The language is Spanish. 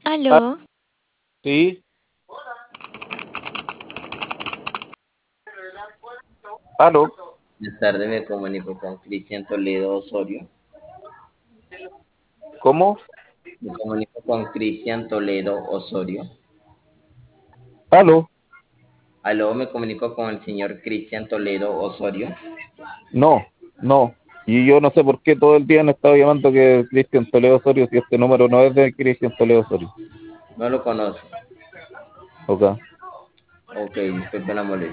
Ah, Aló, sí, aló, Buenas tardes, me comunico con Cristian Toledo Osorio. ¿cómo? Me comunico con Cristian Toledo Osorio. Aló, Aló, me comunico con el señor Cristian Toledo Osorio. no, no. Y yo no sé por qué todo el día han estado llamando que Cristian Toledo Osorio, si este número no es de Cristian Toledo Osorio. No lo conoce. Ok. Ok, disculpe la molestia.